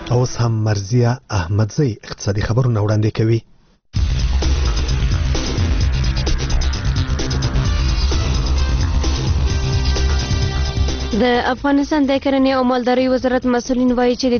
اوس هم مرزیه احمدزی اقتصادي خبرونه وړاندې کوي. د افغانستان د کرنې او مالدارۍ وزارت مسؤلین وایي چې د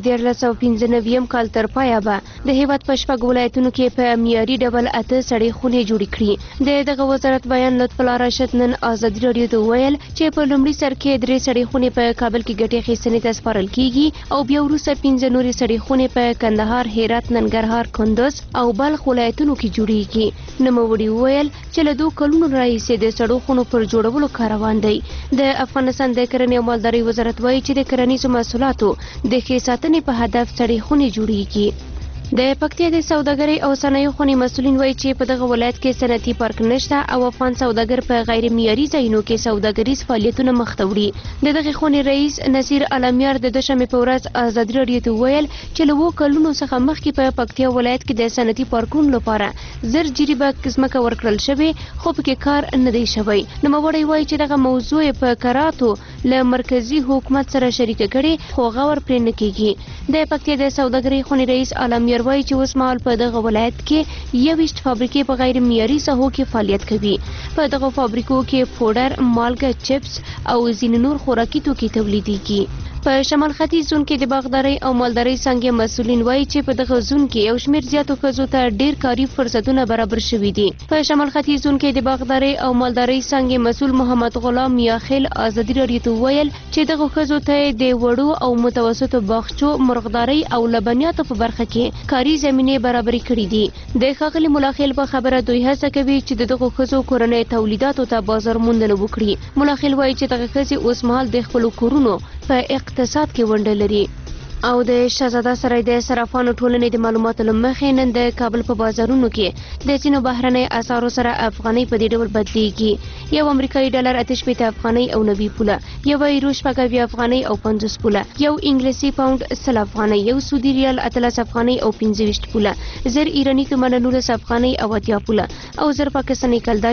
1495 کال تر پایه به د هیواد په شپږ ولایتونو کې په معیاري ډول 8 سړې خونې جوړې کړي. دغه وزارت بیان لطف الله راشد نن ازادي راډیو ته وویل چې په لومړي سر کې 3 سړې خونې په کابل کې ګټې اخیستنې ته سپارل کیږي او بیا وروسته 15 نورې سړې خونې په کندهار، هرات، ننګرهار، کندوز او بلخ ولایتونو کې جوړیږي. نوموړي وویل چې له 2 کلونو راهیسې د سړو خونو پر جوړولو کار روان دی. د افغانستان د کرنې او مالدارۍ وزارت وایي چې د کرنیزو محصولاتو د ښې ساتنې په هدف سړې خونې جوړیږي. د پکتیا د سوداګرۍ او صنایعو خونې مسؤلین وایي چې په دغه ولایت کې صنعتي پارک نشته او افغان سوداګر په غیر معیاري ځایونو کې سوداګریز فعالیتونه مخ ته وړي. دغه خونې رئیس نصیر علمیار د دوشنبې په ورځ ازادي راډیو ته وویل چې له 2 کلونو څخه مخکې په پکتیا ولایت کې د صنعتي پارکونو لپاره زر جریبه ځمکه ورکړل شوې خو پکې کار نه دی شوی. نوموړی وایي چې دغه موضوع په کراتو له مرکزی حکومت سره شریکه کړي خو غور پرې نه کیږي. د پکتیا د سوداګرۍ خونې رئیس علمیار وایي چې اوس مهال په دغه ولایت کې 21 فابریکې په غیر معیاري ساحو کې فعالیت کوي. په دغه فابریکو کې پوډر، مالګه، چپس او ځینې نور خوراکي توکي تولیدېږي. په شمال ختیځ زون کې د باغدارۍ او مالدارۍ څانګې مسؤلین وایي چې په دغه زون کې یو شمېر زیاتو ښځو ته ډېر کاري فرصتونه برابر شوي دي. په شمال ختیځ زون کې د باغدارۍ او مالدارۍ څانګې مسؤل محمد غلام میاخیل ازادي راډیو ته وویل چې دغه ښځو ته د وړو او متوسطو باغچو، مرغدارۍ او لبنیاتو په برخه کې کاري زمینې برابرې کړې دي. د ښاغلي ملاخیل په خبره دوی هڅه کوي چې د دغو ښځو کورنۍ تولیداتو ته بازار موندنه وکړي. ملاخیل وایي چې دغه ښځې اوس مهال د خپلو کورونو په اقتصاد کې ونډه لري. او د شهزاده سرای د صرافانو ټولنې د معلوماتو له مخې نن د کابل په بازارونو کې د ځینو بهرنۍ اسعارو سره افغانۍ په دې ډول بدلیږي. یو امریکایي ډالر 88 افغانۍ او 90 پوله، یو یورو 90 افغانۍ او 50 پوله، یو انګلیسي پاوند 100 افغانۍ، یو سعودي ریال 13 افغانۍ او 25 پوله، زر ایرانی تومان 19 افغانۍ او 80 پوله او زر پاکستاني کلدار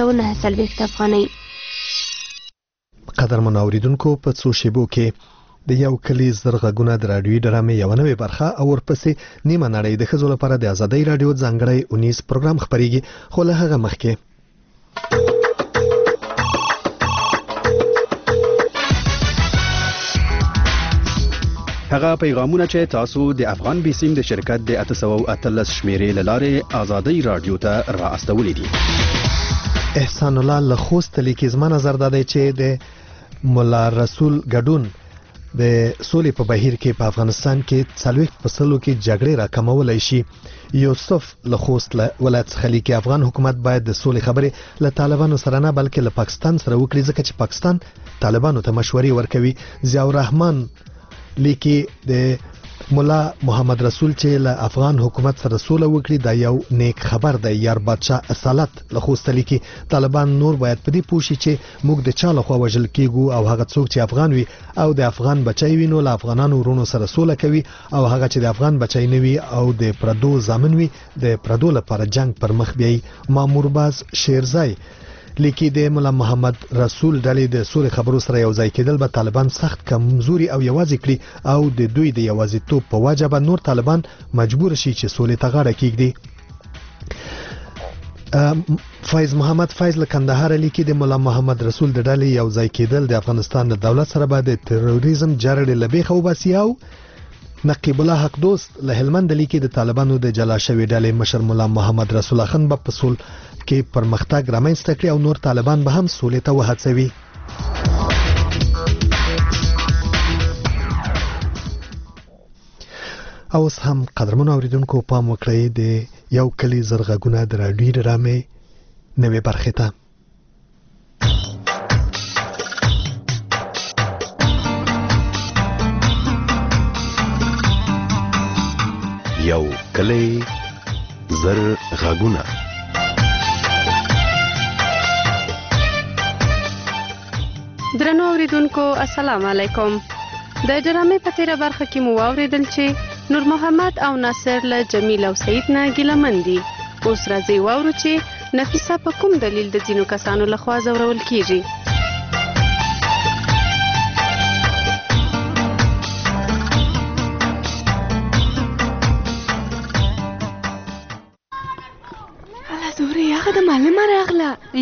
649 افغانۍ. قدرمن اوریدونکو په څو شیبو کې د یو کلی زرغږونه د راډیوي ډرامې یو نوې برخه او ورپسې نیمه نړۍ د ښځو لپاره د ازادۍ راډیو ځانګړی 19 پروګرام خپرېږي. خو له هغه مخکې هغه پیغامونه چې تاسو د افغان بیسیم د شرکت د 813 شمیرې له لارې ازادۍ راډیو ته را استولې دي. احسان الله له خوست لیکي زما نظر دا دی چې د مولا رسول ګډون د سولې په بهیر کې په افغانستان کې 40 فصلو کې جګړې راکمولای شي. یوسف له خوست ولایت څخه لیکي افغان حکومت باید د سولې خبرې له طالبانو سره نه بلکې له پاکستان سره وکړي ځکه چې پاکستان طالبانو ته مشورې ورکوي. ضیاء الرحمن لیکي د مولا محمد رسول چې له افغان حکومت سره سوله وکړي دا یو نیک خبر دی. یار بادشاه اصالت له خوست لیکي طالبان نور باید په دې پوه شي چې موږ د چا لخوا وژل کیږو او هغه څوک چې افغان وي او د افغان بچی وي نو له افغانانو ورونو سره سوله کوي او هغه چې د افغان بچی نه وي او د پردو ضامن وي د پردو لپاره جنگ پر مخ بیایي. مامور باز شیرزای لیکي د مولا محمد رسول ډلې د سولې خبرو سره یو ځای کېدل به طالبان سخت کمزوري او یوازې کړي او د دوی د یوازیتوب په وجه به نور طالبان مجبور شي چې سولې ته غاړه کېږدي. فایز محمد فایز له کندهار لیکي د مولا محمد رسول د ډلې یو ځای کېدل د افغانستان د دولت سره به د تروریزم جرړې له بیخه وباسي. او نقیب الله حق دوست له هلمند لیکي د طالبانو د جلا شوی ډلې مشر مولا محمد رسول خان په سول کې پرمختګ رامنځته کړي او نور طالبان به هم سولې ته وهڅوي. اوس هم قدرمن اوریدونکو پام وکړئ د یو کلی زرغږونه د راډیوي ډرامې نوې برخې ته. یو کلی زرغږونه. درنو اوریدونکو السلام علیکم. د ډرامې په تیره برخه کې مو واوریدل چې نور محمد او ناصر له جمیل او سعید نه ګیلمن دي. اوس راځي واورو چې نفیسه په کوم دلیل د ځینو کسانو لخوا ځورول کیږي.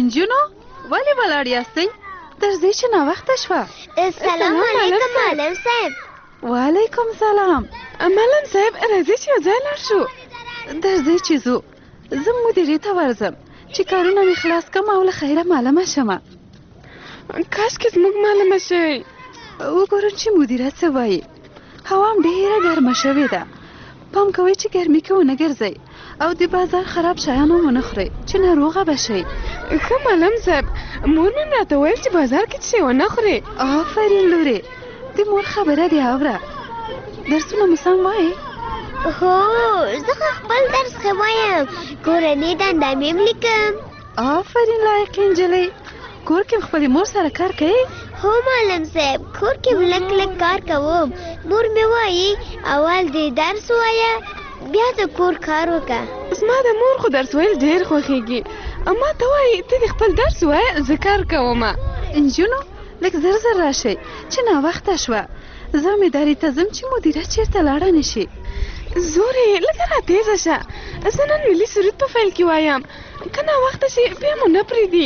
انجونو ولې ولاړ یاستئ؟ درځئ چې ناوخته شوه. سلام علیکم معلم صاحب. وعلیکم سلام. معلم صاحب راځئ چې یو ځای لاړ شو. درځئ چې ځو. زه مدیرې ته ورځم چې کارونه مې خلاص کړم او له خیره معلومه شمه. کاشکې زموږ معلومه شوی. وګورم چې مدیره څه وایي. هوا هم ډېره ګرمه شوې ده. پام کوئ چې ګرمي کې ونه ګرځئ او د بازار خراب شیان هم ونه خورئ چې ناروغه به شئ. ښه معلم صاحب، مور مې راته ویل چې بازار کې څه ونه خورې. آفرین لورې، د مور خبره دې اوره. درسونه مو سم وایي؟ هو زه خپل درس ښه وایم، کورنۍ دنده مې هم لیکم. آفرین لایقې نجلۍ. کور کې خپلې مور سره کار کوي؟ هو معلم صاحب، کور کې لږ لږ کار کوم. مور مې وایي اول دې درس ووایه بیا د کور کار وکړه. زما د مور خو درس ویل ډېر خوښېږي، اما ته وایي ته د خپل درس ووایه زه کار کومه. انجونو لږ زر زر راشئ چې ناوخته شوه. زه امیداري ته ځم چې مدیره چېرته لاړه نه شي. زورې لږه راتېزه شه، زه نن ملي سرود په پیل کې وایم، که ناوخته شي بیا مو نه پرېږدي.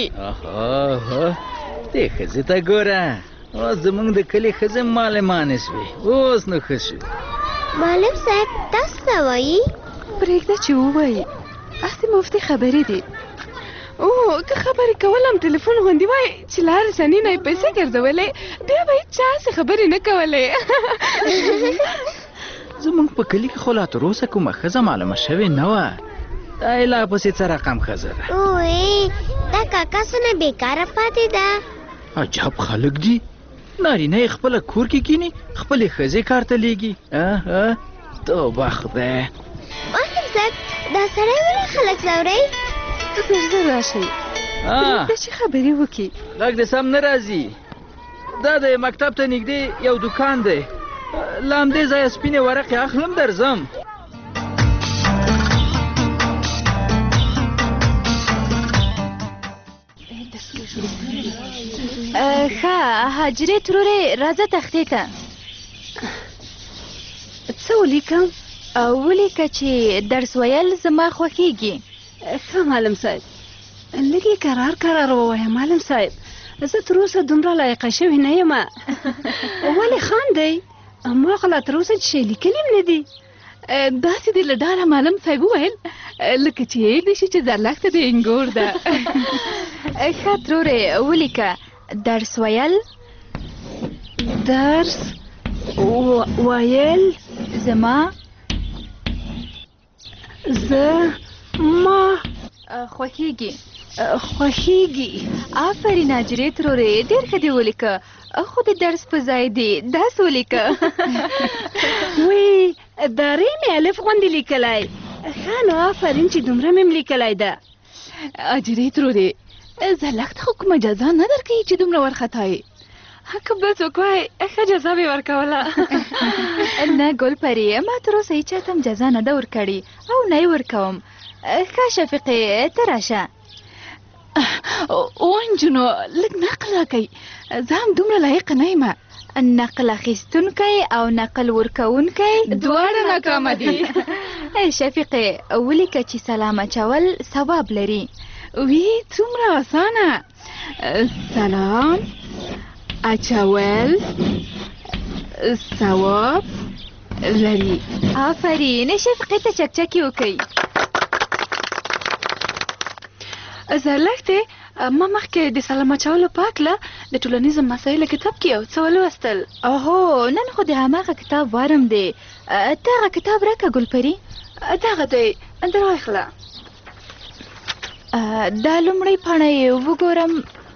دې ښځې ته ګوره، اوس زموږ د کلي ښځې معلمانې شوې. اوس نو ښه شو. معلم صاحب تاسو څه وایي؟ پرېږده چې ووایي، هسې مفتې خبرې دي. که خبرې کول هم تلیفون غوندې وای چې لارې سنې نه یې پیسې ګرځولې بیا به هېڅ چا هسې خبرې نه کولې. زموږ په کلي کې خو لا تراوسه کومه ښځه معلومه شوې نه وه. دا یې لا پسې څه رقم ښځه ده. دا کاکا څونه بېکاره پاتې ده. عجب خلک دي، نارینه یې خپله کور کې کیني، خپلې ښځې کار ته لیږي. توبه خدای. معلم صاحب دا سړی ولې خلک ځوروي؟ زر زر راشئ پرېږده چې خبرې وکړي. غږ دې سم نه راځي. دا د مکتب ته نږدې یو دوکان دی، له همدې ځایه سپینې ورقې اخلم درځم. ښه حاجرې ترورې راځه تختې ته. څه ولیکم؟ ولیکه چې درس ویل زما خوښېږي. ښه معلم صاحب، لږ یې کرار کرار ووایه معلم صاحب، زه تر اوسه دومره لایقه شوې نه یم. ولې خاندئ؟ ما خو لا تر اوسه چې شی لیکلي هم نه دي. داسې دې له ډاره معلم صاحب وویل لکه چې یې دې شي چې زرلښته د انګور ده. ښه ترورې ولیکه درس ویل. درس ویل زما خوښېږي. آفرین حاجرې ترورې، ډېر ښه دې ولیکه، خو د درس په ځای دې داس ولیکه. وی دا ری مې الف غوندې لیکلی. ښه نو آفرین چې دومره مې م لیکلی ده. حاجرې ترورې، زرلښت خو کومه جزا نه درکوي چې دومره ورخطایي. که بل څوک وای ښه جزا مې ورکوله. نه ګل پري، ما تر اوسه هېچا ته هم جزا نه ده ورکړې او نه یې ورکوم. ښه شفیقې ته راشه. انجونو لږ نقل راکوئ، زه هم دومره لایقه نه یم. نقل اخیستونکی او نقل ورکوونکی دواړه ناکامه دي. شفیقې ولیکه چې سلام اچول ثواب لري. وی څومره اسانه. سلام اچول ثواب لري. آفرین، شفیقې ته چکچکې وکړئ. زرلښتې، ما مخکې د سلام اچولو په هکله د ټولنیزو مسایلو کتاب کې یو څه ولوستل. اوهو، نن خو د هماغه کتاب وارم دی. ته هغه کتاب راکړه ګلپري. دغه دی، در واخله. دا لومړی پاڼه یې وګورم.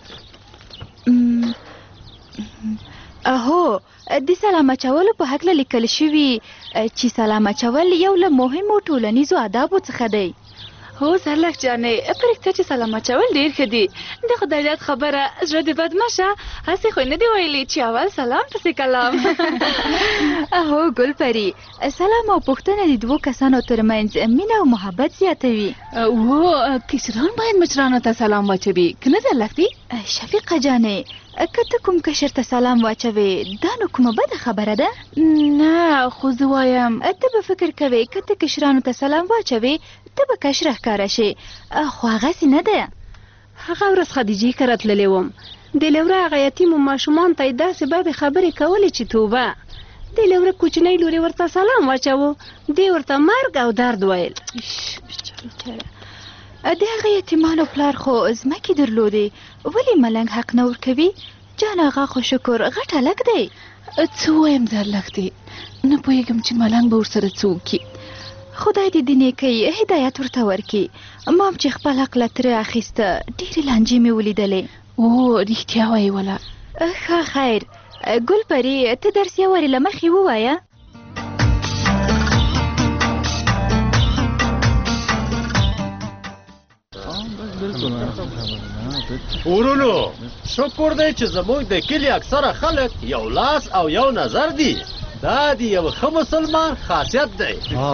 هو، د سلام اچولو په هکله لیکل شوي چې سلام اچول یو له مهمو ټولنیزو آدابو څخه دی. هو زرلښت جانې، پرېږده چې سلام اچول ډېر ښه دي. د خدای یاد خبره زړه دې بد مه شه، هسې خو نه دي ویلي چې اول سلام پسې کلام. هو ګلپري، سلام او پوښتنه د دوو کسانو ترمنځ مینه او محبت زیاتوي. کشران باید مشرانو ته سلام واچوي، که نه زرلښتې؟ شفیقه جانې، که ته کوم کشر ته سلام واچوې دا نو کومه بده خبره ده؟ نه خو زه وایم ته به فکر کوې که ته کشرانو ته سلام واچوې ته به کشره ښکاره شي، خو هغسې نه ده. هغه ورځ خدیجې کره تللی وم د لوره هغه یتیمو ماشومان ته یې داسې بدې خبرې کولې چې توبه د لوره کوچنۍ لورې ورته سلام واچوه دې ورته مرګ او درد ویل. د هغه یتیمانو پلار خو ځمکې درلودې ولې ملنګ حق نه ورکوي؟ جان آغا خو شکر غټ هلک دی. څه وایم زه هلک دی نه پوهېږم چې ملنګ به ورسره څه وکړي. خدای دې د نیکۍ هدایت ورته ورکړي. ما هم چې خپل حق له ترې اخیسته ډېرې لانجې مې ولیدلې. او رښتیا وایې وله. ښه خیر ګل پري ته درس یې ورې له مخې ووایه. ورونو شکر دی چې زموږ د کلي اکثره خلک یو لاس او یو نظر دي. دا د یو ښه مسلمان خاصیت دی.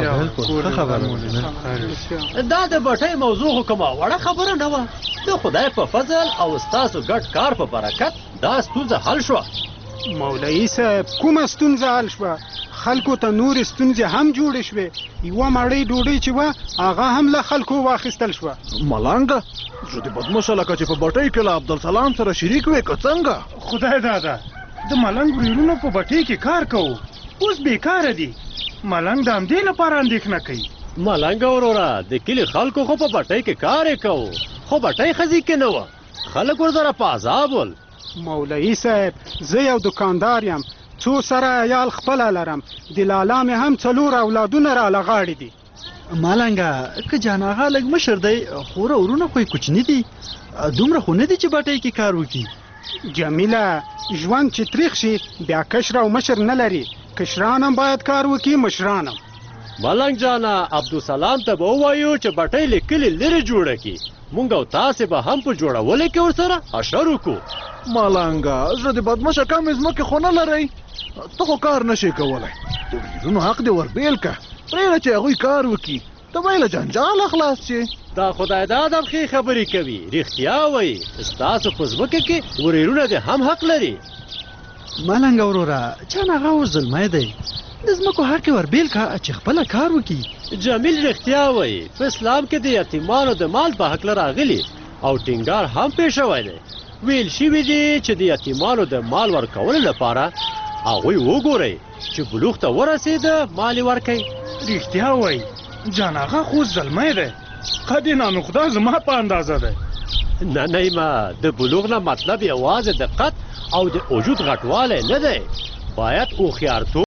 دا د بټۍ موضوع خو کومه وړه خبره نه وه. د خدای په فضل او ستاسو ګډ کار په برکت دا ستونزه حل شوه. مولوي صاحب کومه ستونزه حل شوه؟ خلکو ته نورې ستونزې هم جوړې شوې. یوه مړۍ ډوډۍ چې وه هغه هم له خلکو واخیستل شوه. ملنګه زه د بدمشه لکه چې په بټۍ کې له عبدالسلام سره شریک وې که څنګه؟ خدای دادا د ملنګ ورېرونو په بټۍ کې کار کوو اوس بیکاره دي. ملنګ د همدې لپاره اندېښنه کوي. ملنګ وروره د کلي خلکو خو په بټۍ کې کار یې کوو خو بټۍ ښځې کې نه وه. خلک ورسره په عذاب ول. مولوي صاحب زه یو دکاندار یم 2 سره عیال خپله لرم. د لالا مې هم 4 اولادونه راله غاړې دي. مالنګه که جان آغا لږ مشر دی خو ورونه خو یې کوچني دي دومره خو نه دي چې بټۍ کې کار وکړي. جمیله ژوند چې تریخ شي بیا کشر او مشر نه لري. کشران هم باید کار وکړي مشران هم. ملنګ جانا عبدالسلام ته به ووایو چې بټۍ له کلي لرې جوړه کړي. مونږ او تاسې به هم په جوړولو کې ورسره اشر وکړو. ملنګه زه د بدمشه کمې ځمکې خو نه لرئ. ته خو کار نشئ کولی. د ورېرونو حق دې وربېل که پرېږده چې هغوی کار وکړي. ته به یې له جنجاله خلاص شې. دا خدای داد هم ښې خبرې کوي. رښتیا وایي ستاسو په ځمکه کې ورېرونه دې هم حق لري. ملنګه وروره جان آغا اوس زلمی دی د ځمکو حق یې وربېل که چې خپله کار وکړي. جمیل رښتیا وایي په اسلام کې د یتیمانو د مال په هکله راغلي او ټینګار هم پې شوی دی. ویل شوي دي چې د یتیمانو د مال ورکولو لپاره هغوی وګورئ چې بلوغ ته ورسېده مال یې ورکوي. رښتیا وایي جان آغا خو زلمی دی. قد نانوخدا زما په اندازه دی. نه نیمه د بلوغ نه مطلب یوازې د قد او د وجود غټوالی نه دی. باید هوښیارتوب